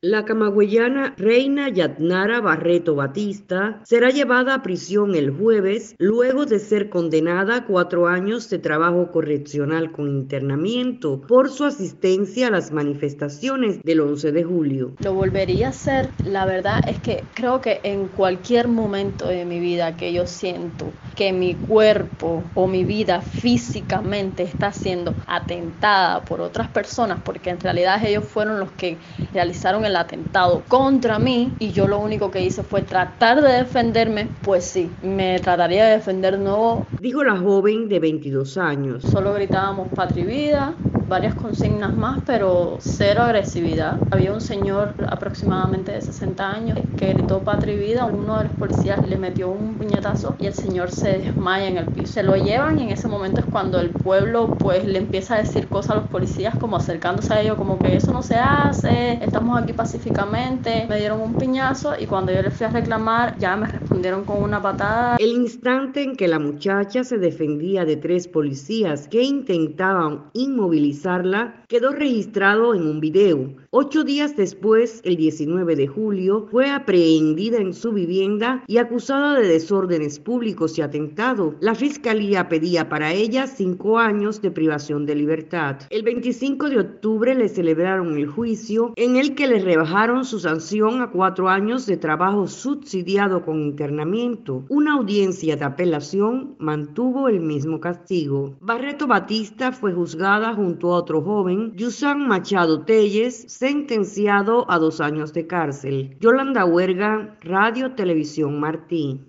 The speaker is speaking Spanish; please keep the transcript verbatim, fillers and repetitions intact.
La camagüeyana Reina Yadnara Barreto Batista será llevada a prisión el jueves luego de ser condenada a cuatro años de trabajo correccional con internamiento por su asistencia a las manifestaciones del once de julio. Lo volvería a hacer. La verdad es que creo que en cualquier momento de mi vida que yo siento que mi cuerpo o mi vida físicamente está siendo atentada por otras personas, porque en realidad ellos fueron los que realizaron el atentado contra mí y yo lo único que hice fue tratar de defenderme, pues sí, me trataría de defender de nuevo. Dijo la joven de veintidós años. Solo gritábamos patria y vida, varias consignas más, pero cero agresividad. Había un señor aproximadamente de sesenta años que gritó patria y vida. Uno de los policías le metió un puñetazo y el señor se desmaya en el piso. Se lo llevan y en ese momento es cuando el pueblo pues le empieza a decir cosas a los policías, como acercándose a ellos, como que eso no se hace, estamos aquí pacíficamente. Me dieron un piñazo y cuando yo les fui a reclamar ya me respondieron con una patada. El instante en que la muchacha se defendía de tres policías que intentaban inmovilizarla quedó registrado en un video. Ocho días después, el diecinueve de julio, fue aprehendida en su vivienda y acusada de desórdenes públicos y atentado. La fiscalía pedía para ella cinco años de privación de libertad. El veinticinco de octubre le celebraron el juicio en el que le rebajaron su sanción a cuatro años de trabajo subsidiado con internamiento. Una audiencia de apelación mantuvo el mismo castigo. Barreto Batista fue juzgada junto a otro joven, Yusan Machado Telles, sentenciado a dos años de cárcel. Yolanda Huerga, Radio Televisión Martí.